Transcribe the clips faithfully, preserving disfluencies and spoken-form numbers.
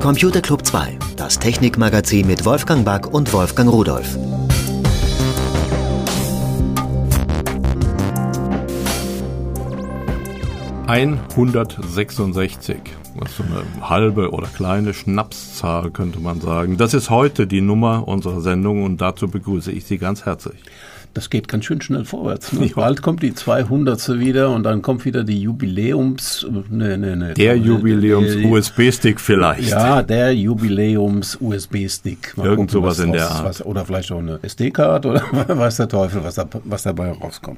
Computer Club zwei, das Technikmagazin mit Wolfgang Back und Wolfgang Rudolph. hundertsechsundsechzig, das ist so eine halbe oder kleine Schnapszahl, könnte man sagen. Das ist heute die Nummer unserer Sendung und dazu begrüße ich Sie ganz herzlich. Das geht ganz schön schnell vorwärts. Ne? Ja. Bald kommt die zweihundertste wieder und dann kommt wieder die Jubiläums... Nee, nee, nee. Der Jubiläums-U S B-Stick vielleicht. Ja, der Jubiläums-U S B-Stick. Mal Irgend gucken, sowas in der Art. Was, oder vielleicht auch eine S D-Card oder weiß der Teufel, was, da, was dabei rauskommt.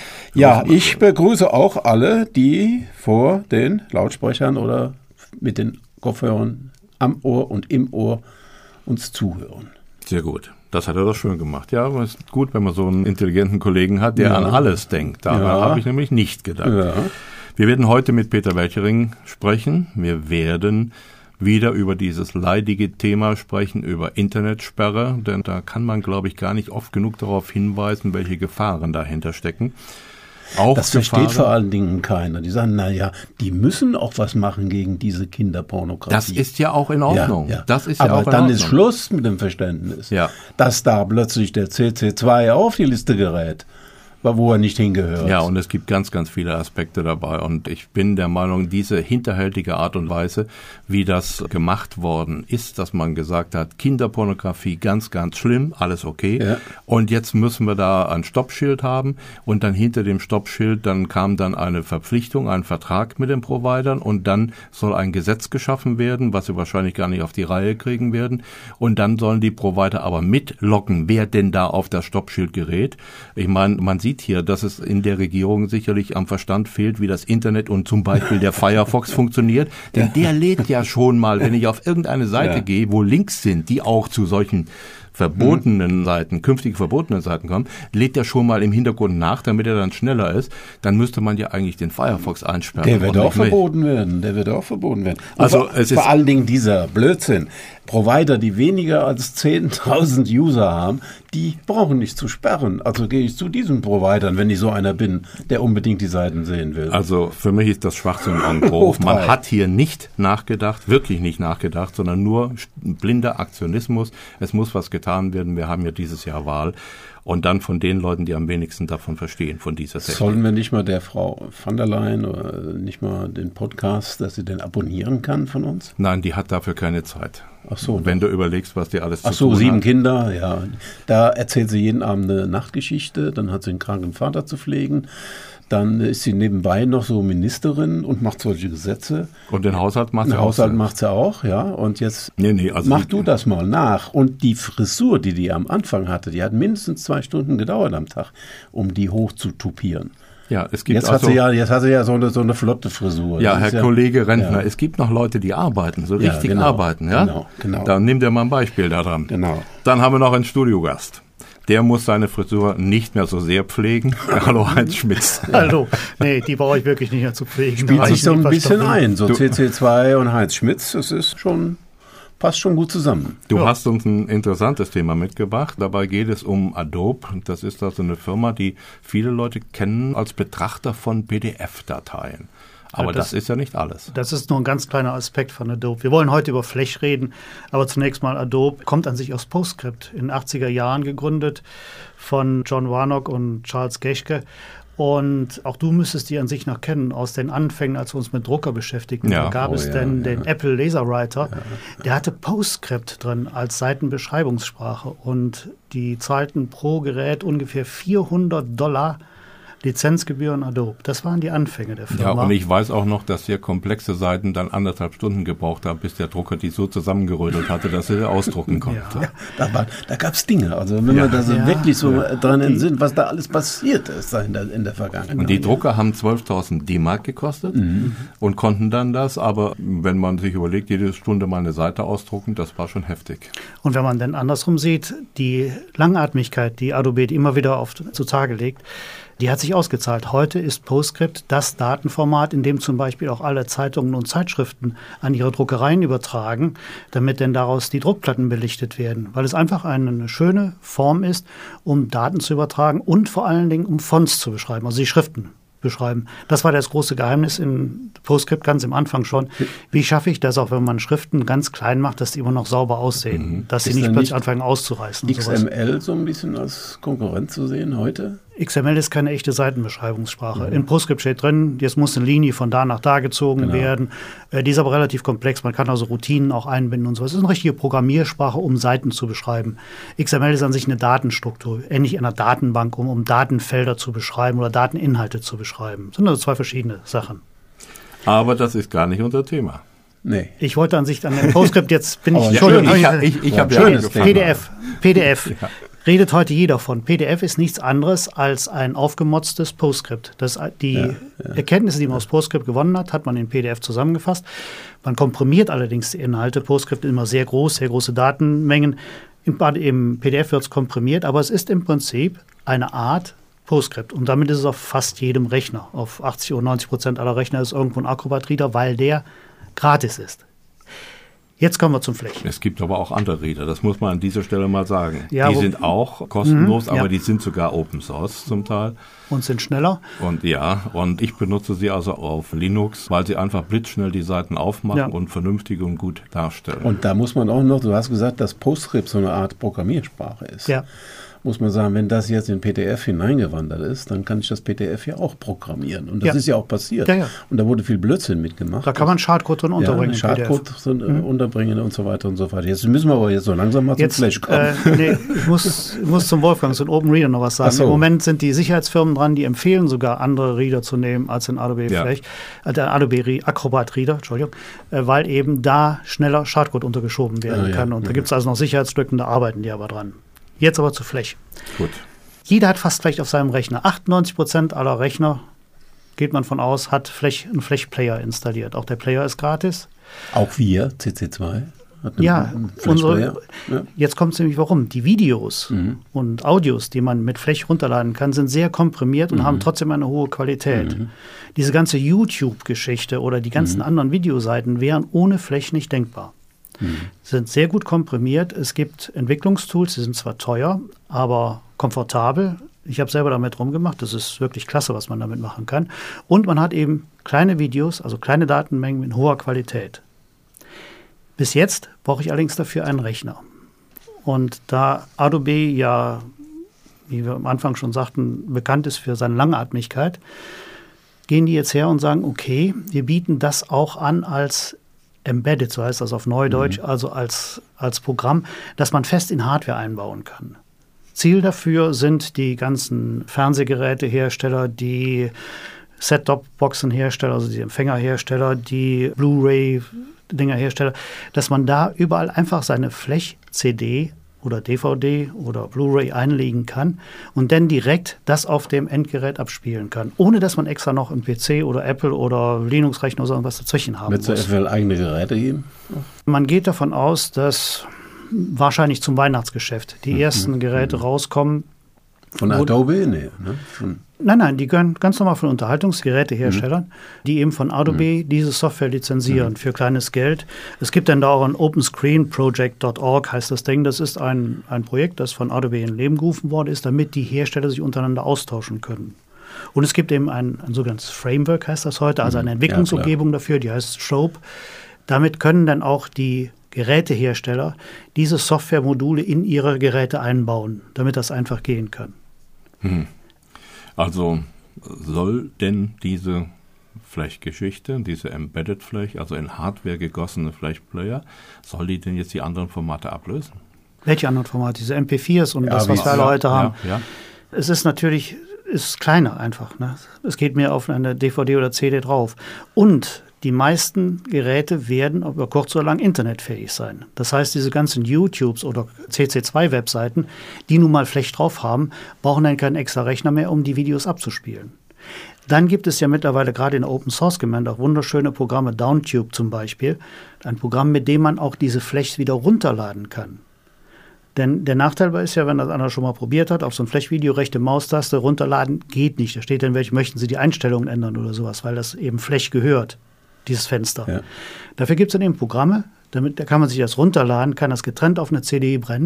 Ja, ich begrüße auch alle, die vor den Lautsprechern oder mit den Kopfhörern am Ohr und im Ohr uns zuhören. Sehr gut. Das hat er doch schön gemacht. Ja, aber es ist gut, wenn man so einen intelligenten Kollegen hat, der ja. an alles denkt. Daran ja. habe ich nämlich nicht gedacht. Ja. Wir werden heute mit Peter Welchering sprechen. Wir werden wieder über dieses leidige Thema sprechen, über Internetsperre. Denn da kann man, glaube ich, gar nicht oft genug darauf hinweisen, welche Gefahren dahinter stecken. Auch das Gefahren. Versteht vor allen Dingen keiner. Die sagen, naja, die müssen auch was machen gegen diese Kinderpornografie. Das ist ja auch in Ordnung. Ja, ja. Das ist Aber ja auch in dann Ordnung. Ist Schluss mit dem Verständnis, ja. dass da plötzlich der C C zwei auf die Liste gerät, wo er nicht hingehört. Ja, und es gibt ganz, ganz viele Aspekte dabei. Und ich bin der Meinung, diese hinterhältige Art und Weise, wie das gemacht worden ist, dass man gesagt hat, Kinderpornografie ganz, ganz schlimm, alles okay. Ja. Und jetzt müssen wir da ein Stoppschild haben. Und dann hinter dem Stoppschild, dann kam dann eine Verpflichtung, ein Vertrag mit den Providern. Und dann soll ein Gesetz geschaffen werden, was sie wahrscheinlich gar nicht auf die Reihe kriegen werden. Und dann sollen die Provider aber mitlocken, wer denn da auf das Stoppschild gerät. Ich meine, man sieht hier, dass es in der Regierung sicherlich am Verstand fehlt, wie das Internet und zum Beispiel der Firefox funktioniert. Denn ja. der lädt ja schon mal, wenn ich auf irgendeine Seite ja. gehe, wo Links sind, die auch zu solchen verbotenen hm. Seiten, künftig verbotenen Seiten kommen, lädt der schon mal im Hintergrund nach, damit er dann schneller ist. Dann müsste man ja eigentlich den Firefox einsperren. Der wird auch verboten werden. Der wird auch verboten werden. Und also vor, es ist vor allen Dingen dieser Blödsinn. Provider, die weniger als zehntausend User haben, die brauchen nicht zu sperren. Also gehe ich zu diesen Providern, wenn ich so einer bin, der unbedingt die Seiten sehen will. Also für mich ist das Schwachsinn an Groß. Man hat hier nicht nachgedacht, wirklich nicht nachgedacht, sondern nur blinder Aktionismus. Es muss was getan werden. Wir haben ja dieses Jahr Wahl. Und dann von den Leuten, die am wenigsten davon verstehen, von dieser Technik. Sollen wir nicht mal der Frau van der Leyen oder nicht mal den Podcast, dass sie den abonnieren kann von uns? Nein, die hat dafür keine Zeit. Ach so. Wenn du überlegst, was die alles Ach zu so, tun sieben hat. Kinder, ja. Da erzählt sie jeden Abend eine Nachtgeschichte, dann hat sie einen kranken Vater zu pflegen. Dann ist sie nebenbei noch so Ministerin und macht solche Gesetze. Und den Haushalt macht sie den auch. Den Haushalt macht sie auch, ja. Und jetzt nee, nee, also mach du das mal nach. Und die Frisur, die die am Anfang hatte, die hat mindestens zwei Stunden gedauert am Tag, um die hoch zu tupieren. Ja, es gibt jetzt, also, hat sie ja, jetzt hat sie ja so eine, so eine flotte Frisur. Ja, Herr ja, Kollege Rentner, ja. es gibt noch Leute, die arbeiten, so ja, richtig genau, arbeiten. Ja? Genau, genau. Dann nimm dir mal ein Beispiel daran. Genau. Dann haben wir noch einen Studiogast. Der muss seine Frisur nicht mehr so sehr pflegen. Hallo, Heinz Schmitz. Hallo. Nee, die brauche ich wirklich nicht mehr zu pflegen. Spielt sich so ein bisschen ein. So C C zwei und Heinz Schmitz, das ist schon, passt schon gut zusammen. Du ja. hast uns ein interessantes Thema mitgebracht. Dabei geht es um Adobe. Das ist also eine Firma, die viele Leute kennen als Betrachter von P D F-Dateien. Aber das, das ist ja nicht alles. Das ist nur ein ganz kleiner Aspekt von Adobe. Wir wollen heute über Flash reden, aber zunächst mal Adobe kommt an sich aus PostScript, in den achtziger Jahren gegründet von John Warnock und Charles Geschke. Und auch du müsstest die an sich noch kennen aus den Anfängen, als wir uns mit Drucker beschäftigten. Ja. Da gab oh, es ja, denn ja. den Apple Laserwriter, ja. der hatte PostScript drin als Seitenbeschreibungssprache und die zahlten pro Gerät ungefähr vierhundert Dollar Lizenzgebühren Adobe. Das waren die Anfänge der Firma. Ja, und ich weiß auch noch, dass sehr komplexe Seiten dann anderthalb Stunden gebraucht haben, bis der Drucker die so zusammengerödelt hatte, dass er ausdrucken konnte. Ja, da, war, da gab es Dinge, also wenn ja. wir da so ja. wirklich so ja. dran entsinnen, was da alles passiert ist in der, in der Vergangenheit. Und die Drucker haben zwölftausend D-Mark gekostet mhm. und konnten dann das, aber wenn man sich überlegt, jede Stunde mal eine Seite ausdrucken, das war schon heftig. Und wenn man dann andersrum sieht, die Langatmigkeit, die Adobe immer wieder auf, zutage legt, die hat sich ausgezahlt. Heute ist PostScript das Datenformat, in dem zum Beispiel auch alle Zeitungen und Zeitschriften an ihre Druckereien übertragen, damit denn daraus die Druckplatten belichtet werden. Weil es einfach eine schöne Form ist, um Daten zu übertragen und vor allen Dingen um Fonts zu beschreiben, also die Schriften. beschreiben. Das war das große Geheimnis in PostScript ganz am Anfang schon. Wie schaffe ich das, auch wenn man Schriften ganz klein macht, dass die immer noch sauber aussehen, mhm. dass sie nicht plötzlich anfangen auszureißen. X M L so ein bisschen als Konkurrent zu sehen heute? X M L ist keine echte Seitenbeschreibungssprache. Mhm. In PostScript steht drin, jetzt muss eine Linie von da nach da gezogen genau. werden. Äh, die ist aber relativ komplex. Man kann also Routinen auch einbinden und so. Es ist eine richtige Programmiersprache, um Seiten zu beschreiben. X M L ist an sich eine Datenstruktur, ähnlich einer Datenbank, um, um Datenfelder zu beschreiben oder Dateninhalte zu beschreiben. Das sind also zwei verschiedene Sachen. Aber das ist gar nicht unser Thema. Nee. Ich wollte an sich an dem PostScript, jetzt bin ich... Entschuldigung, ich, ich, ich, ich habe ja angefangen. P D F, P D F. Ja. Redet heute jeder von. P D F ist nichts anderes als ein aufgemotztes PostScript. Das, die ja, ja. Erkenntnisse, die man aus PostScript gewonnen hat, hat man in P D F zusammengefasst. Man komprimiert allerdings die Inhalte. PostScript ist immer sehr groß, sehr große Datenmengen. Im, im P D F wird es komprimiert, aber es ist im Prinzip eine Art PostScript. Und damit ist es auf fast jedem Rechner. Auf achtzig oder neunzig Prozent aller Rechner ist irgendwo ein Acrobat Reader, weil der gratis ist. Jetzt kommen wir zum Flash. Es gibt aber auch andere Reader, das muss man an dieser Stelle mal sagen. Ja, die sind auch kostenlos, mh, aber ja. die sind sogar Open Source zum Teil. Und sind schneller. Und ja, und ich benutze sie also auf Linux, weil sie einfach blitzschnell die Seiten aufmachen ja. und vernünftig und gut darstellen. Und da muss man auch noch, du hast gesagt, dass PostScript so eine Art Programmiersprache ist. Ja. Muss man sagen, wenn das jetzt in P D F hineingewandert ist, dann kann ich das P D F ja auch programmieren. Und das ja. ist ja auch passiert. Ja, ja. Und da wurde viel Blödsinn mitgemacht. Da kann man Schadcode drin unterbringen. Ja, Schadcode drin mhm. unterbringen und so weiter und so fort. Jetzt müssen wir aber jetzt so langsam mal jetzt, zum Flash kommen. Äh, nee, ich muss, ich muss zum Wolfgang, zu den Open Reader noch was sagen. So. Im Moment sind die Sicherheitsfirmen dran, die empfehlen sogar andere Reader zu nehmen als den Adobe ja. Flash, äh, der Adobe Acrobat Reader, Entschuldigung, äh, weil eben da schneller Schadcode untergeschoben werden ah, kann. Ja. Und ja. da gibt es also noch Sicherheitslücken, da arbeiten die aber dran. Jetzt aber zu Flash. Gut. Jeder hat fast Flash auf seinem Rechner. achtundneunzig Prozent aller Rechner, geht man von aus, hat Flash, einen Flash-Player installiert. Auch der Player ist gratis. Auch wir, C C zwei, hat einen ja, Flash-Player. Ja, jetzt kommt es nämlich, warum. Die Videos mhm. und Audios, die man mit Flash runterladen kann, sind sehr komprimiert und mhm. haben trotzdem eine hohe Qualität. Mhm. Diese ganze YouTube-Geschichte oder die ganzen mhm. anderen Videoseiten wären ohne Flash nicht denkbar. Mhm. Sind sehr gut komprimiert. Es gibt Entwicklungstools, die sind zwar teuer, aber komfortabel. Ich habe selber damit rumgemacht. Das ist wirklich klasse, was man damit machen kann. Und man hat eben kleine Videos, also kleine Datenmengen in hoher Qualität. Bis jetzt brauche ich allerdings dafür einen Rechner. Und da Adobe ja, wie wir am Anfang schon sagten, bekannt ist für seine Langatmigkeit, gehen die jetzt her und sagen, okay, wir bieten das auch an als Embedded, so heißt das auf Neudeutsch, mhm. also als, als Programm, das man fest in Hardware einbauen kann. Ziel dafür sind die ganzen Fernsehgerätehersteller, die Set-Top-Boxen-Hersteller, also die Empfängerhersteller, die Blu-ray-Dinger-Hersteller, dass man da überall einfach seine Flash-C D oder D V D oder Blu-ray einlegen kann und dann direkt das auf dem Endgerät abspielen kann, ohne dass man extra noch einen P C oder Apple oder Linux-Rechner oder was dazwischen haben muss. Wird es eventuell eigene Geräte geben? Man geht davon aus, dass wahrscheinlich zum Weihnachtsgeschäft die mhm. ersten Geräte mhm. rauskommen. Von Adobe? Nee, ne? Von Nein, nein, die gehören ganz normal von Unterhaltungsgeräteherstellern, mhm. die eben von Adobe mhm. diese Software lizenzieren mhm. für kleines Geld. Es gibt dann da auch ein Open Screen Project Punkt org, heißt das Ding. Das ist ein, ein Projekt, das von Adobe in Leben gerufen worden ist, damit die Hersteller sich untereinander austauschen können. Und es gibt eben ein, ein sogenanntes Framework, heißt das heute, also eine Entwicklungsumgebung ja, dafür, die heißt Strobe. Damit können dann auch die Gerätehersteller diese Softwaremodule in ihre Geräte einbauen, damit das einfach gehen kann. Hm. Also soll denn diese Flash-Geschichte, diese Embedded Flash, also in Hardware gegossene Flash-Player, soll die denn jetzt die anderen Formate ablösen? Welche anderen Formate? Diese M P viers und ja, das, was wir alle ja, heute haben. Ja, ja. Es ist natürlich ist kleiner einfach. Ne? Es geht mehr auf eine D V D oder C D drauf. Und die meisten Geräte werden über kurz oder lang internetfähig sein. Das heißt, diese ganzen YouTubes oder C C zwei Webseiten, die nun mal Flash drauf haben, brauchen dann keinen extra Rechner mehr, um die Videos abzuspielen. Dann gibt es ja mittlerweile gerade in der Open-Source-Gemeinde auch wunderschöne Programme, Downtube zum Beispiel, ein Programm, mit dem man auch diese Flashs wieder runterladen kann. Denn der Nachteil ist ja, wenn das einer schon mal probiert hat, auf so ein Flash-Video rechte Maustaste runterladen, geht nicht. Da steht dann, welche möchten Sie die Einstellungen ändern oder sowas, weil das eben Flash gehört. Dieses Fenster. Ja. Dafür gibt es dann eben Programme, damit da kann man sich das runterladen, kann das getrennt auf eine C D brennen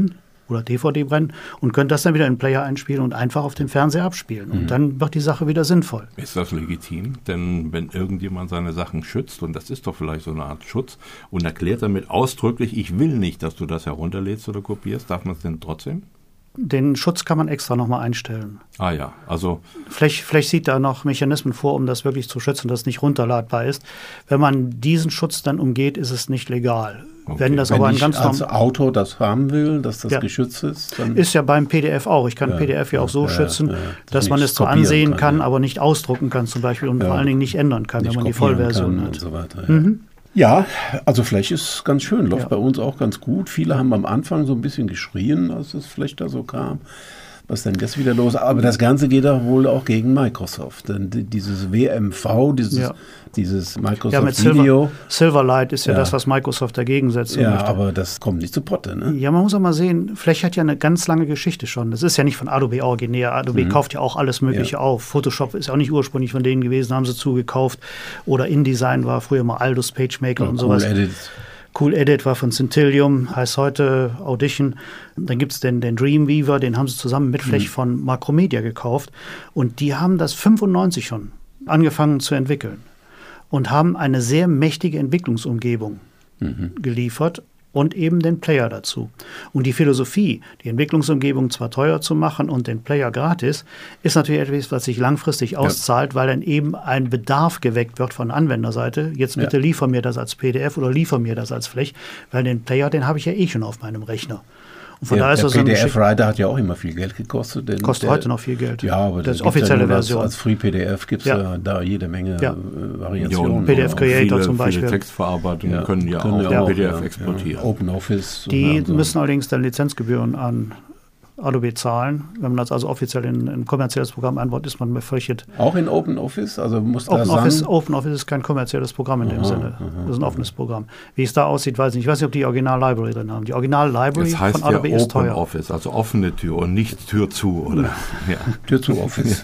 oder D V D brennen und könnt das dann wieder in den Player einspielen und einfach auf dem Fernseher abspielen. Und mhm. dann wird die Sache wieder sinnvoll. Ist das legitim? Denn wenn irgendjemand seine Sachen schützt, und das ist doch vielleicht so eine Art Schutz, und erklärt damit ausdrücklich, ich will nicht, dass du das herunterlädst oder kopierst, darf man es denn trotzdem? Den Schutz kann man extra nochmal einstellen. Ah ja, also... Vielleicht, vielleicht sieht da noch Mechanismen vor, um das wirklich zu schützen, dass es nicht runterladbar ist. Wenn man diesen Schutz dann umgeht, ist es nicht legal. Okay. Wenn das Wenn aber ein ich ganz als Autor das haben will, dass das ja. geschützt ist, dann... Ist ja beim P D F auch. Ich kann ja, P D F ja auch so ja, schützen, ja, ja, dass man es zwar ansehen kann, kann ja. aber nicht ausdrucken kann zum Beispiel und ja. vor allen Dingen nicht ändern kann, nicht wenn man die Vollversion hat. Und so weiter, ja. Mhm. Ja, also Flash ist ganz schön, läuft ja. bei uns auch ganz gut. Viele haben am Anfang so ein bisschen geschrien, als das Flash da so kam. Was denn jetzt wieder los? Aber das Ganze geht auch wohl auch gegen Microsoft. Denn dieses W M V, dieses, ja. dieses Microsoft ja, mit Video. Silver, Silverlight ist ja, ja das, was Microsoft dagegen setzt. Ja, möchte. aber das kommt nicht zu Potte, ne? Ja, man muss auch mal sehen, Flash hat ja eine ganz lange Geschichte schon. Das ist ja nicht von Adobe originär. Adobe mhm. kauft ja auch alles Mögliche ja. auf. Photoshop ist auch nicht ursprünglich von denen gewesen, haben sie zugekauft. Oder InDesign war früher mal Aldus PageMaker ja, und sowas. Cool Edit. Cool Edit war von Centillium, heißt heute Audition. Dann gibt es den, den Dreamweaver, den haben sie zusammen mit Flash mhm. von Macromedia gekauft. Und die haben das fünfundneunzig schon angefangen zu entwickeln und haben eine sehr mächtige Entwicklungsumgebung mhm. geliefert und eben den Player dazu. Und die Philosophie, die Entwicklungsumgebung zwar teuer zu machen und den Player gratis, ist natürlich etwas, was sich langfristig auszahlt, ja. weil dann eben ein Bedarf geweckt wird von Anwenderseite. Jetzt bitte ja. liefer mir das als P D F oder liefer mir das als Flash, weil den Player, den habe ich ja eh schon auf meinem Rechner. Und von der, daher ist der das so P D F-Writer hat ja auch immer viel Geld gekostet. Denn kostet der, heute noch viel Geld. Ja, aber das ist offizielle ja Version. Als, als Free-P D F gibt es ja. ja da jede Menge ja. äh, Variationen. Ja, P D F Creator viele, zum Beispiel. Viele Textverarbeitungen ja. können ja können auch, ja auch P D F ja. exportieren. Ja. Open Office. Die so. müssen allerdings dann Lizenzgebühren an Adobe zahlen. Wenn man das also offiziell in ein kommerzielles Programm einbaut, ist man befürchtet. Auch in Open Office? Also muss Open da Office, sagen? Open Office ist kein kommerzielles Programm in dem aha, Sinne. Aha, das ist ein offenes aha. Programm. Wie es da aussieht, weiß ich nicht. Ich weiß nicht, ob die Original-Library drin haben. Die Original-Library das heißt von Adobe ja ist Open teuer. Office, also offene Tür und nicht Tür zu, oder? ja. Tür zu Office.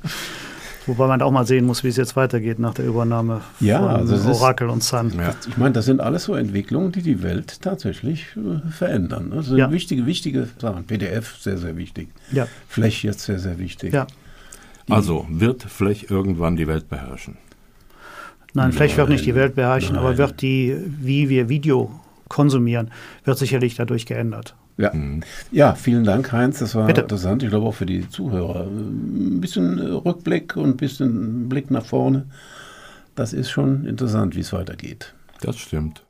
Wobei man auch mal sehen muss, wie es jetzt weitergeht nach der Übernahme ja, von also Oracle und Sun. Ja. Ich meine, das sind alles so Entwicklungen, die die Welt tatsächlich äh, verändern. Das sind ja. wichtige, wichtige Sachen. P D F sehr, sehr wichtig. Ja. Flash jetzt sehr, sehr wichtig. Ja. Also wird Flash irgendwann die Welt beherrschen? Nein, Flash wird nicht die Welt beherrschen, Nein. aber wird die, wie wir Video konsumieren, wird sicherlich dadurch geändert. Ja. Mhm. ja, vielen Dank, Heinz. Das war Bitte. interessant. Ich glaube auch für die Zuhörer. Ein bisschen Rückblick und ein bisschen Blick nach vorne. Das ist schon interessant, wie es weitergeht. Das stimmt.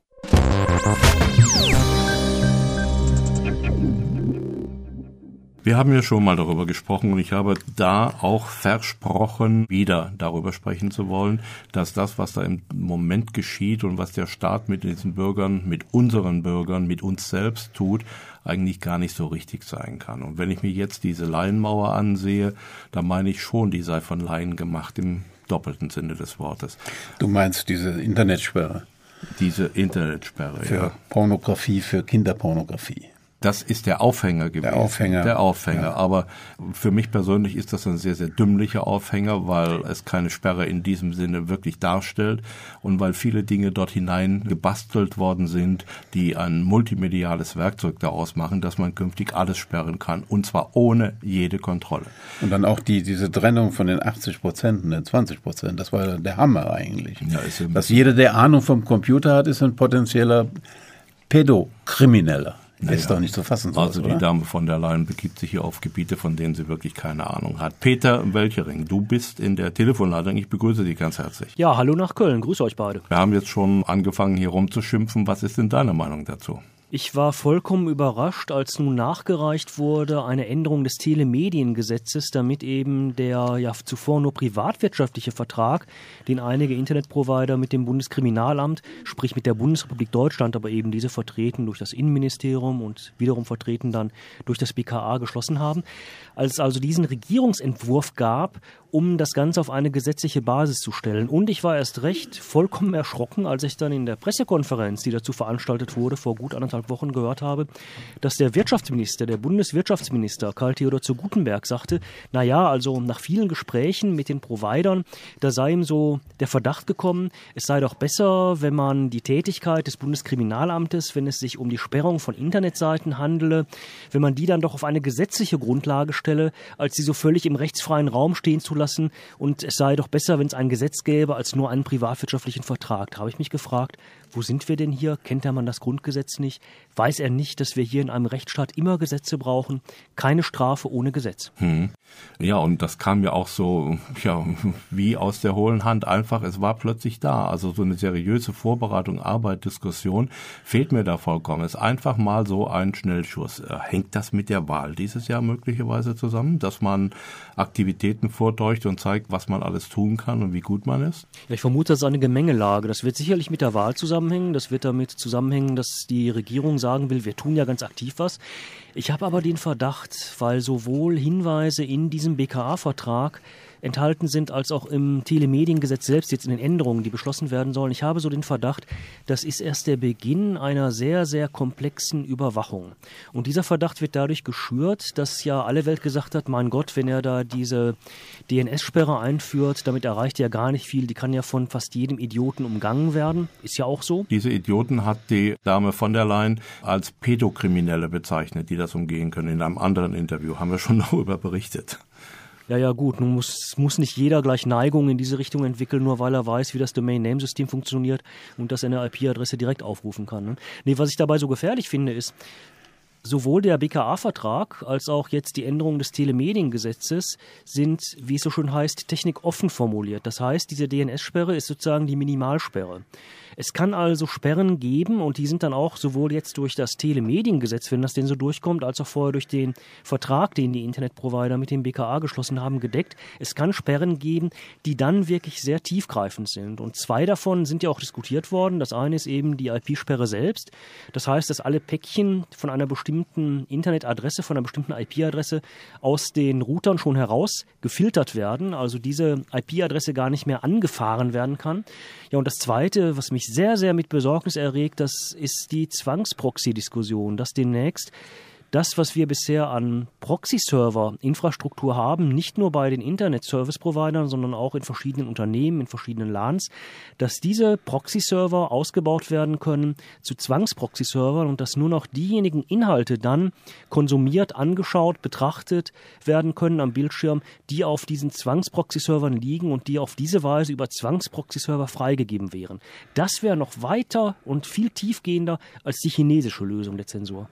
Wir haben ja schon mal darüber gesprochen und ich habe da auch versprochen, wieder darüber sprechen zu wollen, dass das, was da im Moment geschieht und was der Staat mit diesen Bürgern, mit unseren Bürgern, mit uns selbst tut, eigentlich gar nicht so richtig sein kann. Und wenn ich mir jetzt diese Laienmauer ansehe, dann meine ich schon, die sei von Laien gemacht im doppelten Sinne des Wortes. Du meinst diese Internetsperre? Diese Internetsperre, für ja. Pornografie, für Kinderpornografie. Das ist der Aufhänger gewesen. Der Aufhänger. Der Aufhänger. Ja. Aber für mich persönlich ist das ein sehr, sehr dümmlicher Aufhänger, weil es keine Sperre in diesem Sinne wirklich darstellt und weil viele Dinge dort hinein gebastelt worden sind, die ein multimediales Werkzeug daraus machen, dass man künftig alles sperren kann und zwar ohne jede Kontrolle. Und dann auch die diese Trennung von den achtzig Prozent und den zwanzig Prozent, das war der Hammer eigentlich. Ja, ist Dass jeder, der Ahnung vom Computer hat, ist ein potenzieller Pädokrimineller. Das ist ja. doch nicht zu fassen. Sowas, also die oder? Dame von der Leyen begibt sich hier auf Gebiete, von denen sie wirklich keine Ahnung hat. Peter Welchering, du bist in der Telefonleitung. Ich begrüße dich ganz herzlich. Ja, hallo nach Köln. Grüße euch beide. Wir haben jetzt schon angefangen, hier rumzuschimpfen. Was ist denn deine Meinung dazu? Ich war vollkommen überrascht, als nun nachgereicht wurde eine Änderung des Telemediengesetzes, damit eben der ja zuvor nur privatwirtschaftliche Vertrag, den einige Internetprovider mit dem Bundeskriminalamt, sprich mit der Bundesrepublik Deutschland, aber eben diese vertreten durch das Innenministerium und wiederum vertreten dann durch das B K A geschlossen haben. Als es also diesen Regierungsentwurf gab, um das Ganze auf eine gesetzliche Basis zu stellen. Und ich war erst recht vollkommen erschrocken, als ich dann in der Pressekonferenz, die dazu veranstaltet wurde, vor gut anderthalb anderthalb Wochen gehört habe, dass der Wirtschaftsminister, der Bundeswirtschaftsminister Karl Theodor zu Guttenberg sagte, na ja, also nach vielen Gesprächen mit den Providern, da sei ihm so der Verdacht gekommen, es sei doch besser, wenn man die Tätigkeit des Bundeskriminalamtes, wenn es sich um die Sperrung von Internetseiten handele, wenn man die dann doch auf eine gesetzliche Grundlage stelle, als sie so völlig im rechtsfreien Raum stehen zu lassen, und es sei doch besser, wenn es ein Gesetz gäbe, als nur einen privatwirtschaftlichen Vertrag. Da habe ich mich gefragt, wo sind wir denn hier? Kennt der Mann das Grundgesetz nicht? Weiß er nicht, dass wir hier in einem Rechtsstaat immer Gesetze brauchen? Keine Strafe ohne Gesetz. Hm. Ja, und das kam ja auch so, ja, wie aus der hohlen Hand einfach. Es war plötzlich da. Also so eine seriöse Vorbereitung, Arbeit, Diskussion fehlt mir da vollkommen. Es ist einfach mal so ein Schnellschuss. Hängt das mit der Wahl dieses Jahr möglicherweise zusammen, dass man Aktivitäten vordeucht und zeigt, was man alles tun kann und wie gut man ist? Ja, ich vermute, das ist eine Gemengelage. Das wird sicherlich mit der Wahl zusammenhängen. Das wird damit zusammenhängen, dass die Regierung sagen will, wir tun ja ganz aktiv was. Ich habe aber den Verdacht, weil sowohl Hinweise in diesem B K A-Vertrag enthalten sind, als auch im Telemediengesetz selbst, jetzt in den Änderungen, die beschlossen werden sollen. Ich habe so den Verdacht, das ist erst der Beginn einer sehr, sehr komplexen Überwachung. Und dieser Verdacht wird dadurch geschürt, dass ja alle Welt gesagt hat, mein Gott, wenn er da diese D N S-Sperre einführt, damit erreicht er ja gar nicht viel, die kann ja von fast jedem Idioten umgangen werden. Ist ja auch so. Diese Idioten hat die Dame von der Leyen als Pädokriminelle bezeichnet, die das umgehen können. In einem anderen Interview haben wir schon darüber berichtet. Ja, ja, gut, nun muss, muss nicht jeder gleich Neigungen in diese Richtung entwickeln, nur weil er weiß, wie das Domain-Name-System funktioniert und dass er eine I P-Adresse direkt aufrufen kann. Ne? Nee, was ich dabei so gefährlich finde, ist, sowohl der B K A-Vertrag als auch jetzt die Änderung des Telemediengesetzes sind, wie es so schön heißt, technikoffen formuliert. Das heißt, diese D N S-Sperre ist sozusagen die Minimalsperre. Es kann also Sperren geben, und die sind dann auch sowohl jetzt durch das Telemediengesetz, wenn das denn so durchkommt, als auch vorher durch den Vertrag, den die Internetprovider mit dem B K A geschlossen haben, gedeckt. Es kann Sperren geben, die dann wirklich sehr tiefgreifend sind. Und zwei davon sind ja auch diskutiert worden. Das eine ist eben die I P-Sperre selbst. Das heißt, dass alle Päckchen von einer bestimmten Internetadresse, von einer bestimmten I P-Adresse aus den Routern schon heraus gefiltert werden. Also diese I P-Adresse gar nicht mehr angefahren werden kann. Ja, und das Zweite, was mich sehr, sehr mit Besorgnis erregt, das ist die Zwangsproxy-Diskussion, dass demnächst das, was wir bisher an Proxy-Server-Infrastruktur haben, nicht nur bei den Internet-Service-Providern, sondern auch in verschiedenen Unternehmen, in verschiedenen LANs, dass diese Proxy-Server ausgebaut werden können zu Zwangsproxy-Servern und dass nur noch diejenigen Inhalte dann konsumiert, angeschaut, betrachtet werden können am Bildschirm, die auf diesen Zwangsproxy-Servern liegen und die auf diese Weise über Zwangsproxy-Server freigegeben wären. Das wäre noch weiter und viel tiefgehender als die chinesische Lösung der Zensur.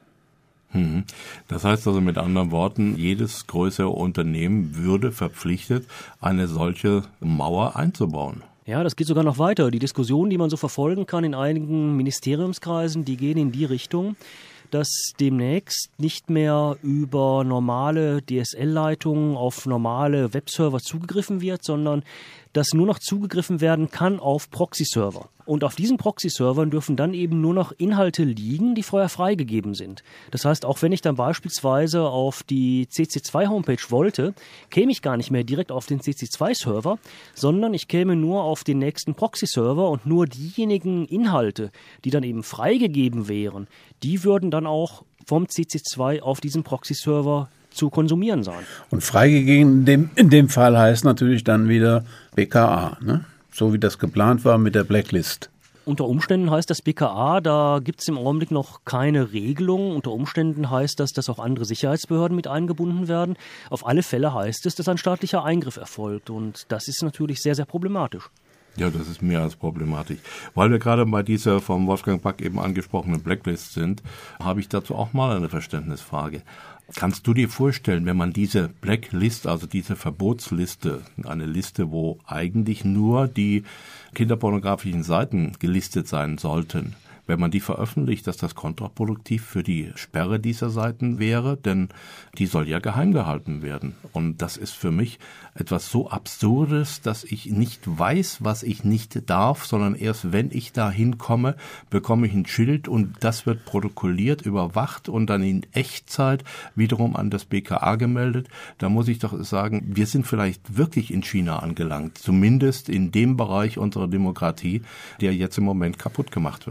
Das heißt also mit anderen Worten, jedes größere Unternehmen würde verpflichtet, eine solche Mauer einzubauen. Ja, das geht sogar noch weiter. Die Diskussionen, die man so verfolgen kann in einigen Ministeriumskreisen, die gehen in die Richtung, dass demnächst nicht mehr über normale D S L-Leitungen auf normale Webserver zugegriffen wird, sondern dass nur noch zugegriffen werden kann auf Proxy-Server. Und auf diesen Proxy-Servern dürfen dann eben nur noch Inhalte liegen, die vorher freigegeben sind. Das heißt, auch wenn ich dann beispielsweise auf die C C zwei Homepage wollte, käme ich gar nicht mehr direkt auf den C C zwei Server, sondern ich käme nur auf den nächsten Proxy-Server und nur diejenigen Inhalte, die dann eben freigegeben wären, die würden dann auch vom C C zwei auf diesen Proxy-Server zu konsumieren sein. Und freigegeben in dem, in dem Fall heißt natürlich dann wieder B K A, ne? So wie das geplant war mit der Blacklist. Unter Umständen heißt das B K A, da gibt es im Augenblick noch keine Regelung. Unter Umständen heißt das, dass auch andere Sicherheitsbehörden mit eingebunden werden. Auf alle Fälle heißt es, dass ein staatlicher Eingriff erfolgt. Und das ist natürlich sehr, sehr problematisch. Ja, das ist mehr als problematisch. Weil wir gerade bei dieser vom Wolfgang Back eben angesprochenen Blacklist sind, habe ich dazu auch mal eine Verständnisfrage. Kannst du dir vorstellen, wenn man diese Blacklist, also diese Verbotsliste, eine Liste, wo eigentlich nur die kinderpornografischen Seiten gelistet sein sollten, wenn man die veröffentlicht, dass das kontraproduktiv für die Sperre dieser Seiten wäre, denn die soll ja geheim gehalten werden. Und das ist für mich etwas so Absurdes, dass ich nicht weiß, was ich nicht darf, sondern erst wenn ich da hinkomme, bekomme ich ein Schild und das wird protokolliert, überwacht und dann in Echtzeit wiederum an das B K A gemeldet. Da muss ich doch sagen, wir sind vielleicht wirklich in China angelangt, zumindest in dem Bereich unserer Demokratie, der jetzt im Moment kaputt gemacht wird. Ja, das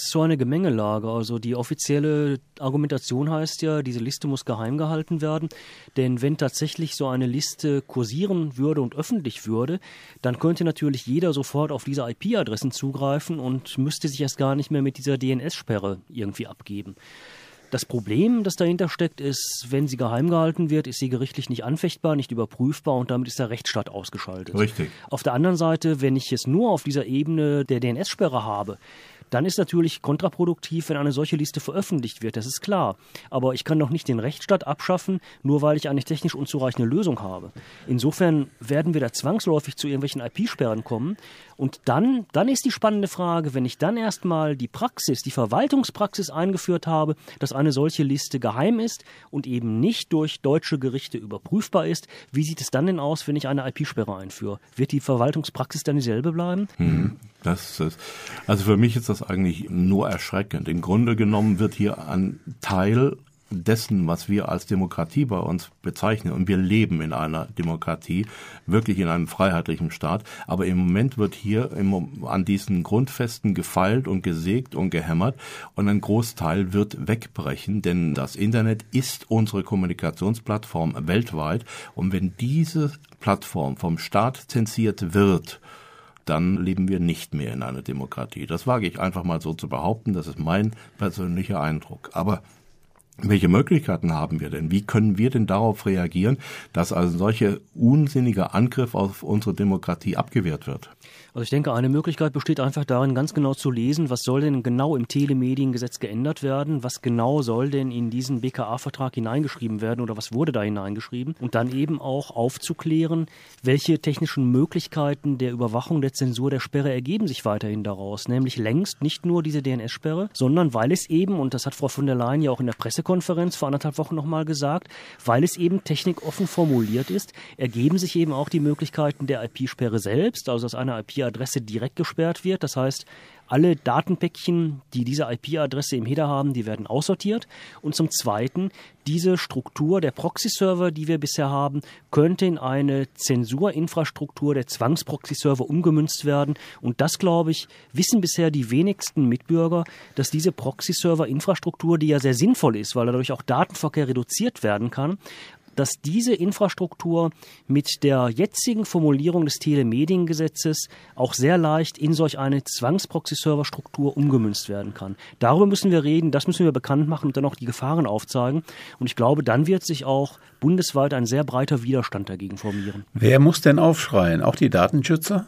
das ist so eine Gemengelage. Also die offizielle Argumentation heißt ja, diese Liste muss geheim gehalten werden. Denn wenn tatsächlich so eine Liste kursieren würde und öffentlich würde, dann könnte natürlich jeder sofort auf diese I P-Adressen zugreifen und müsste sich erst gar nicht mehr mit dieser D N S-Sperre irgendwie abgeben. Das Problem, das dahinter steckt, ist, wenn sie geheim gehalten wird, ist sie gerichtlich nicht anfechtbar, nicht überprüfbar und damit ist der Rechtsstaat ausgeschaltet. Richtig. Auf der anderen Seite, wenn ich es nur auf dieser Ebene der D N S-Sperre habe, dann ist natürlich kontraproduktiv, wenn eine solche Liste veröffentlicht wird, das ist klar. Aber ich kann doch nicht den Rechtsstaat abschaffen, nur weil ich eine technisch unzureichende Lösung habe. Insofern werden wir da zwangsläufig zu irgendwelchen I P-Sperren kommen. Und dann, dann ist die spannende Frage, wenn ich dann erstmal die Praxis, die Verwaltungspraxis eingeführt habe, dass eine solche Liste geheim ist und eben nicht durch deutsche Gerichte überprüfbar ist, wie sieht es dann denn aus, wenn ich eine I P-Sperre einführe? Wird die Verwaltungspraxis dann dieselbe bleiben? Hm, das ist, also für mich ist das eigentlich nur erschreckend. Im Grunde genommen wird hier ein Teil dessen, was wir als Demokratie bei uns bezeichnen, und wir leben in einer Demokratie, wirklich in einem freiheitlichen Staat, aber im Moment wird hier im, an diesen Grundfesten gefeilt und gesägt und gehämmert und ein Großteil wird wegbrechen, denn das Internet ist unsere Kommunikationsplattform weltweit und wenn diese Plattform vom Staat zensiert wird, dann leben wir nicht mehr in einer Demokratie. Das wage ich einfach mal so zu behaupten, das ist mein persönlicher Eindruck. Aber welche Möglichkeiten haben wir denn? Wie können wir denn darauf reagieren, dass also solche unsinnige Angriff auf unsere Demokratie abgewehrt wird? Also ich denke, eine Möglichkeit besteht einfach darin, ganz genau zu lesen, was soll denn genau im Telemediengesetz geändert werden, was genau soll denn in diesen B K A-Vertrag hineingeschrieben werden oder was wurde da hineingeschrieben und dann eben auch aufzuklären, welche technischen Möglichkeiten der Überwachung, der Zensur, der Sperre ergeben sich weiterhin daraus, nämlich längst nicht nur diese D N S-Sperre, sondern weil es eben, und das hat Frau von der Leyen ja auch in der Pressekonferenz vor anderthalb Wochen nochmal gesagt, weil es eben technikoffen formuliert ist, ergeben sich eben auch die Möglichkeiten der I P-Sperre selbst, also dass eine I P-Adresse direkt gesperrt wird. Das heißt, alle Datenpäckchen, die diese I P-Adresse im Header haben, die werden aussortiert. Und zum Zweiten, diese Struktur der Proxy-Server, die wir bisher haben, könnte in eine Zensurinfrastruktur der Zwangsproxy-Server umgemünzt werden. Und das, glaube ich, wissen bisher die wenigsten Mitbürger, dass diese Proxy-Server-Infrastruktur, die ja sehr sinnvoll ist, weil dadurch auch Datenverkehr reduziert werden kann, dass diese Infrastruktur mit der jetzigen Formulierung des Telemediengesetzes auch sehr leicht in solch eine Zwangsproxy-Server-Struktur umgemünzt werden kann. Darüber müssen wir reden, das müssen wir bekannt machen und dann auch die Gefahren aufzeigen. Und ich glaube, dann wird sich auch bundesweit ein sehr breiter Widerstand dagegen formieren. Wer muss denn aufschreien? Auch die Datenschützer?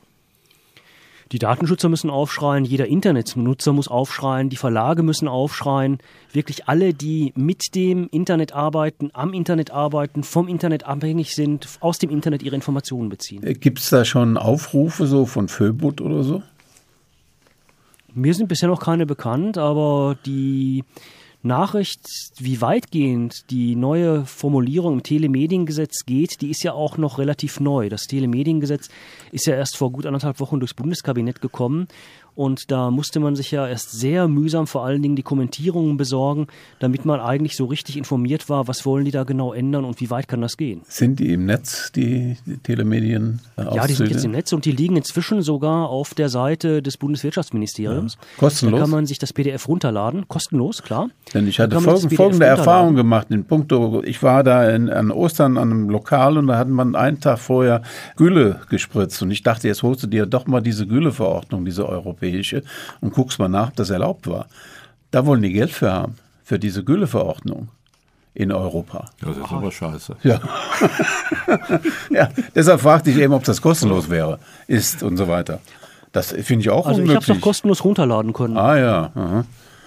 Die Datenschützer müssen aufschreien, jeder Internetnutzer muss aufschreien, die Verlage müssen aufschreien. Wirklich alle, die mit dem Internet arbeiten, am Internet arbeiten, vom Internet abhängig sind, aus dem Internet ihre Informationen beziehen. Gibt es da schon Aufrufe so von Föbut oder so? Mir sind bisher noch keine bekannt, aber die Nachricht, wie weitgehend die neue Formulierung im Telemediengesetz geht, die ist ja auch noch relativ neu. Das Telemediengesetz ist ja erst vor gut anderthalb Wochen durchs Bundeskabinett gekommen. Und da musste man sich ja erst sehr mühsam vor allen Dingen die Kommentierungen besorgen, damit man eigentlich so richtig informiert war, was wollen die da genau ändern und wie weit kann das gehen. Sind die im Netz, die, die Telemedien? Ja, die sind jetzt im Netz und die liegen inzwischen sogar auf der Seite des Bundeswirtschaftsministeriums. Ja. Kostenlos? Da kann man sich das P D F runterladen, kostenlos, klar. Denn ich hatte folgende, folgende Erfahrung gemacht in puncto, ich war da in, an Ostern an einem Lokal und da hat man einen Tag vorher Gülle gespritzt und ich dachte, jetzt holst du dir doch mal diese Gülle-Verordnung, diese europäische, und guckst mal nach, ob das erlaubt war. Da wollen die Geld für haben, für diese Gülle-Verordnung in Europa. Das ist Aha. aber scheiße. Ja. Ja, deshalb fragte ich eben, ob das kostenlos wäre, ist und so weiter. Das finde ich auch also unmöglich. Also ich habe es doch kostenlos runterladen können. Ah ja, aha.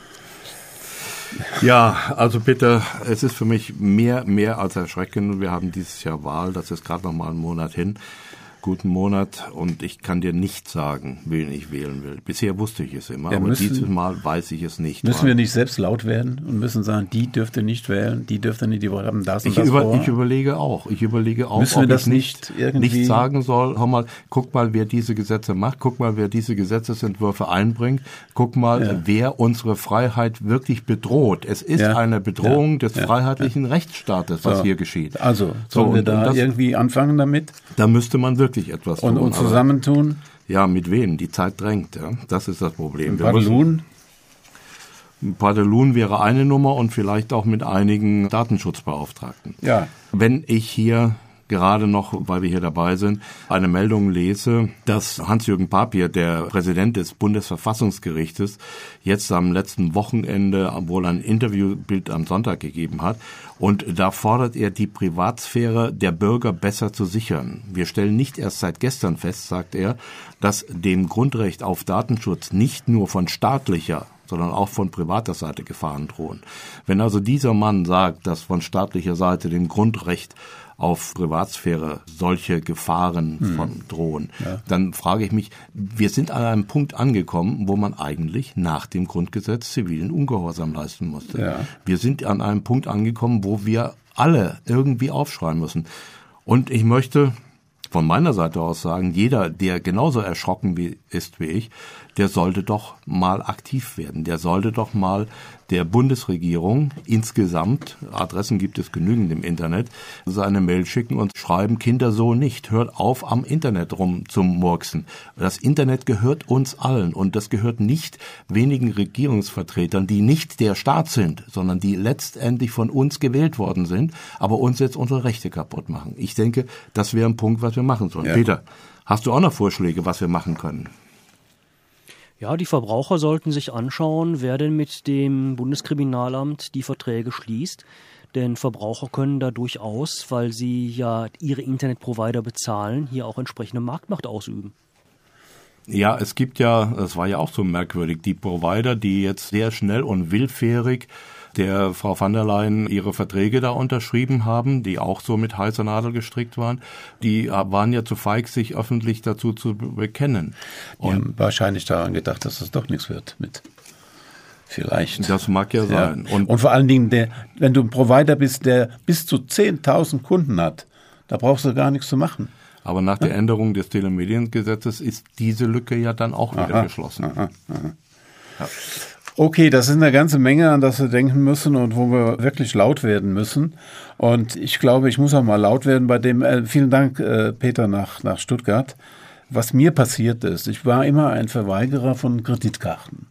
Ja, also bitte, es ist für mich mehr, mehr als erschreckend. Wir haben dieses Jahr Wahl, das ist gerade noch mal einen Monat hin. Guten Monat und ich kann dir nicht sagen, wen ich wählen will. Bisher wusste ich es immer, ja, aber müssen, dieses Mal weiß ich es nicht. Müssen wir nicht selbst laut werden und müssen sagen, die dürft ihr nicht wählen, die dürft ihr nicht, die haben das und ich das über, vor. Ich überlege auch, ich überlege auch, müssen ob wir das ich nicht, irgendwie nicht sagen soll, hör mal, guck mal, wer diese Gesetze macht, guck mal, wer diese Gesetzesentwürfe einbringt, guck mal, ja. wer unsere Freiheit wirklich bedroht. Es ist ja. eine Bedrohung ja. des ja. freiheitlichen ja. Rechtsstaates, was so. hier geschieht. Also, sollen so, wir da das, irgendwie anfangen damit? Da müsste man wirklich etwas tun. Und, und zusammentun? Ja, mit wem? Die Zeit drängt. Ja. Das ist das Problem. Babylon? Padelun wäre eine Nummer und vielleicht auch mit einigen Datenschutzbeauftragten. Ja. Wenn ich hier gerade noch, weil wir hier dabei sind, eine Meldung lese, dass Hans-Jürgen Papier, der Präsident des Bundesverfassungsgerichtes, jetzt am letzten Wochenende wohl ein Interviewbild am Sonntag gegeben hat. Und da fordert er, die Privatsphäre der Bürger besser zu sichern. Wir stellen nicht erst seit gestern fest, sagt er, dass dem Grundrecht auf Datenschutz nicht nur von staatlicher, sondern auch von privater Seite Gefahren drohen. Wenn also dieser Mann sagt, dass von staatlicher Seite dem Grundrecht auf Privatsphäre solche Gefahren hm. von drohen, ja. dann frage ich mich, wir sind an einem Punkt angekommen, wo man eigentlich nach dem Grundgesetz zivilen Ungehorsam leisten musste. Ja. Wir sind an einem Punkt angekommen, wo wir alle irgendwie aufschreien müssen. Und ich möchte von meiner Seite aus sagen, jeder, der genauso erschrocken wie, ist wie ich, der sollte doch mal aktiv werden. Der sollte doch mal der Bundesregierung insgesamt, Adressen gibt es genügend im Internet, seine Mail schicken und schreiben, Kinder so nicht, hört auf am Internet rum zum Murksen. Das Internet gehört uns allen und das gehört nicht wenigen Regierungsvertretern, die nicht der Staat sind, sondern die letztendlich von uns gewählt worden sind, aber uns jetzt unsere Rechte kaputt machen. Ich denke, das wäre ein Punkt, was wir machen sollen. Ja. Peter, hast du auch noch Vorschläge, was wir machen können? Ja, die Verbraucher sollten sich anschauen, wer denn mit dem Bundeskriminalamt die Verträge schließt. Denn Verbraucher können da durchaus, weil sie ja ihre Internetprovider bezahlen, hier auch entsprechende Marktmacht ausüben. Ja, es gibt ja, das war ja auch so merkwürdig, die Provider, die jetzt sehr schnell und willfährig der Frau van der Leyen ihre Verträge da unterschrieben haben, die auch so mit heißer Nadel gestrickt waren, die waren ja zu feig, sich öffentlich dazu zu bekennen. Und die haben wahrscheinlich daran gedacht, dass das doch nichts wird mit. Vielleicht. Das mag ja sein. Ja. Und, und vor allen Dingen, der, wenn du ein Provider bist, der bis zu zehntausend Kunden hat, da brauchst du gar nichts zu machen. Aber nach ja? der Änderung des Telemediengesetzes ist diese Lücke ja dann auch wieder aha, geschlossen. Aha, aha. Ja. Okay, das ist eine ganze Menge, an das wir denken müssen und wo wir wirklich laut werden müssen. Und ich glaube, ich muss auch mal laut werden bei dem, äh, vielen Dank, äh, Peter, nach, nach Stuttgart. Was mir passiert ist, ich war immer ein Verweigerer von Kreditkarten.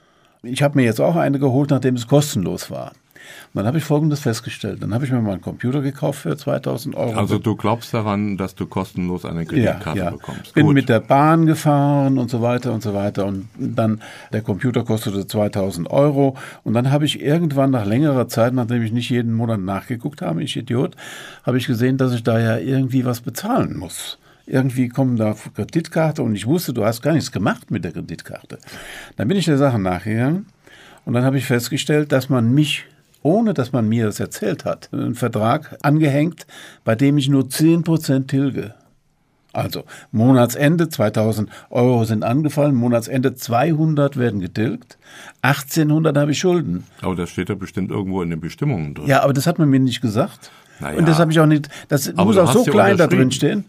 Ich habe mir jetzt auch eine geholt, nachdem es kostenlos war. Und dann habe ich Folgendes festgestellt. Dann habe ich mir mal einen Computer gekauft für zweitausend Euro. Also du glaubst daran, dass du kostenlos eine Kreditkarte ja, ja. bekommst? Bin Gut. mit der Bahn gefahren und so weiter und so weiter. Und dann, der Computer kostete zweitausend Euro. Und dann habe ich irgendwann nach längerer Zeit, nachdem ich nicht jeden Monat nachgeguckt habe, ich Idiot, habe ich gesehen, dass ich da ja irgendwie was bezahlen muss. Irgendwie kommen da Kreditkarte und ich wusste, du hast gar nichts gemacht mit der Kreditkarte. Dann bin ich der Sache nachgegangen und dann habe ich festgestellt, dass man mich, ohne dass man mir das erzählt hat, einen Vertrag angehängt, bei dem ich nur zehn Prozent tilge. Also Monatsende, zweitausend Euro sind angefallen, Monatsende zweihundert werden getilgt, achtzehnhundert habe ich Schulden. Aber das steht ja bestimmt irgendwo in den Bestimmungen drin. Ja, aber das hat man mir nicht gesagt. Naja, und das habe ich auch nicht, das muss auch so klein da drin stehen.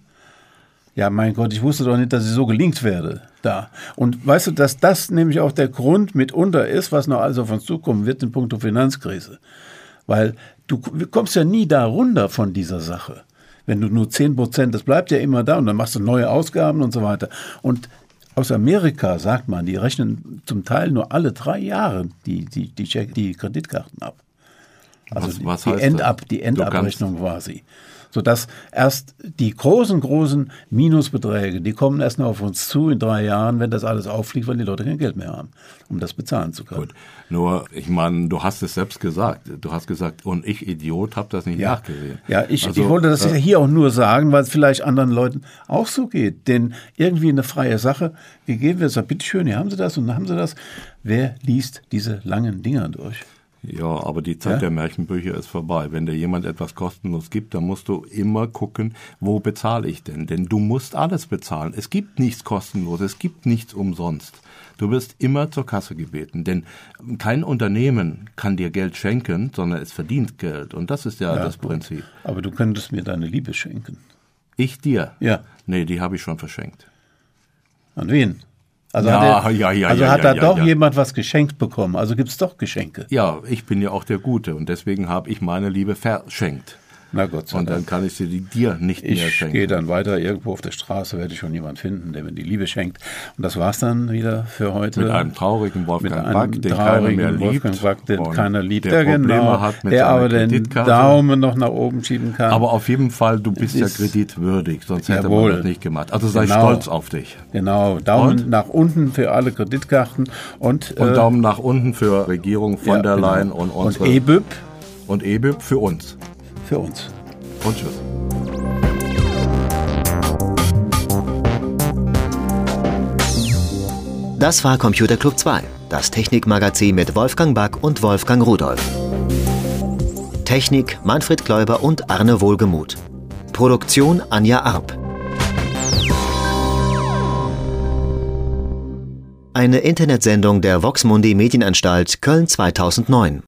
Ja, mein Gott, ich wusste doch nicht, dass ich so gelingt werde da. Und weißt du, dass das nämlich auch der Grund mitunter ist, was noch alles auf uns zukommen wird in puncto Finanzkrise. Weil du kommst ja nie da runter von dieser Sache. Wenn du nur zehn Prozent, das bleibt ja immer da und dann machst du neue Ausgaben und so weiter. Und aus Amerika sagt man, die rechnen zum Teil nur alle drei Jahre die, die, die, Check, die Kreditkarten ab. Also was, was die, die, Endab, die Endabrechnung quasi. Sodass erst die großen, großen Minusbeträge, die kommen erst noch auf uns zu in drei Jahren, wenn das alles auffliegt, weil die Leute kein Geld mehr haben, um das bezahlen zu können. Gut. Nur, ich meine, du hast es selbst gesagt. Du hast gesagt, und ich, Idiot, habe das nicht ja. nachgesehen. Ja, ich, also, ich wollte das äh, hier auch nur sagen, weil es vielleicht anderen Leuten auch so geht. Denn irgendwie eine freie Sache gegeben wird, sagt, bitteschön, hier haben Sie das und dann haben Sie das. Wer liest diese langen Dinger durch? Ja, aber die Zeit ja? der Märchenbücher ist vorbei. Wenn dir jemand etwas kostenlos gibt, dann musst du immer gucken, wo bezahle ich denn? Denn du musst alles bezahlen. Es gibt nichts kostenlos, es gibt nichts umsonst. Du wirst immer zur Kasse gebeten, denn kein Unternehmen kann dir Geld schenken, sondern es verdient Geld. Und das ist ja, ja das gut. Prinzip. Aber du könntest mir deine Liebe schenken. Ich dir? Ja. Nee, die habe ich schon verschenkt. An wen? Also ja, hat, er, ja, ja, also ja, hat da ja, doch ja. jemand was geschenkt bekommen. Also gibt es doch Geschenke. Ja, ich bin ja auch der Gute und deswegen habe ich meine Liebe verschenkt. Na Gott sei Und dann Dank. kann ich sie dir nicht mehr Ich schenken. gehe dann weiter, irgendwo auf der Straße werde ich schon jemanden finden, der mir die Liebe schenkt. Und das war's dann wieder für heute. Mit einem traurigen Wolfgang Mit einem Back, den keiner traurigen mehr liebt. Wolfgang Back, den und keiner liebt. Der Ja, Probleme genau. hat mit der seiner aber den Kreditkarte. Daumen noch nach oben schieben kann. Aber auf jeden Fall, du bist ja ist- kreditwürdig, sonst hätte Jawohl. man das nicht gemacht. Also sei Genau. stolz auf dich. Genau, Daumen Und? nach unten für alle Kreditkarten und, Und äh, Daumen nach unten für Regierung von ja, der genau. Leyen und unsere Und E B I P und E B I P für uns. für uns. Und tschüss. Das war Computer Club zwei, das Technikmagazin mit Wolfgang Back und Wolfgang Rudolph. Technik Manfred Kläuber und Arne Wohlgemuth. Produktion Anja Arp. Eine Internetsendung der Vox Mundi Medienanstalt Köln zweitausendneun.